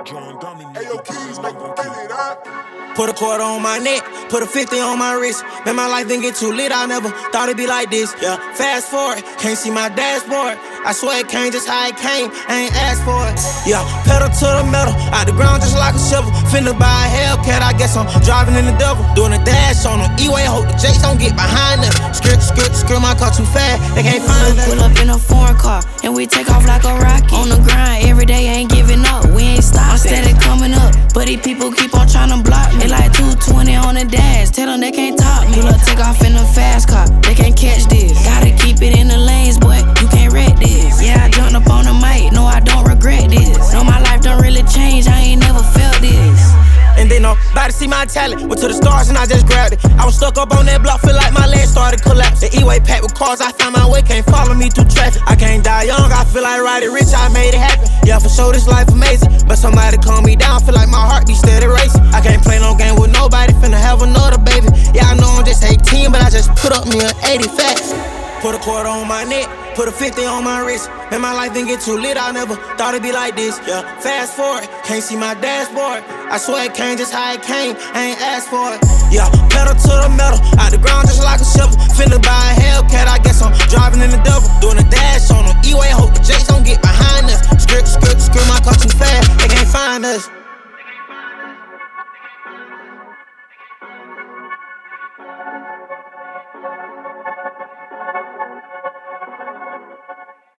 Put a quarter on my neck, put a 50 on my wrist. Man, my life didn't get too lit, I never thought it'd be like this. Yeah, fast forward, can't see my dashboard. I swear it came just how it came, I ain't asked for it. Yeah, pedal to the metal, out the ground just like a shovel. Finna buy a Hellcat, I guess I'm driving in the devil. Doing a dash on them, E-way, hope the Jakes don't get behind them. Skirt, my car too fast, they can't find us. Pull up in a foreign car, and we take off like a rocket. On the grind, every day ain't giving up, we ain't stopping. I'm steady coming up, but these people keep on trying to block me. They like 220 on the dash, tell them they can't top me. Pull up, take off in a fast car, they can't catch this. Gotta keep it in the lanes, boy, you can't wreck this. Yeah, I jumped up on the mic, no, I don't regret this. No, my life don't really change, I ain't never felt this. And then nobody see my talent. Went to the stars and I just grabbed it. I was stuck up on that block, feel like my legs started collapse. The E-way packed with cars, I found my way, can't follow me through traffic. I can't die young, I feel like riding rich, I made it happen. Yeah, for sure this life amazing, but somebody calm me down, feel like my heart be steady racing. I can't play no game with nobody, finna have another baby. Yeah, I know I'm just 18, but I just put up me an 80 facts. Put a quarter on my neck, put a 50 on my wrist. Man, my life didn't get too lit, I never thought it'd be like this. Yeah, fast forward, can't see my dashboard. I swear it came just how it came, I ain't asked for it. Yeah, pedal to the metal, out the ground just like a shovel. Finna buy a Hellcat, I guess I'm driving in the devil. Doing a dash on them, E-way, hope the Jakes don't get behind us. Skirt, my car too fast, they can't find us.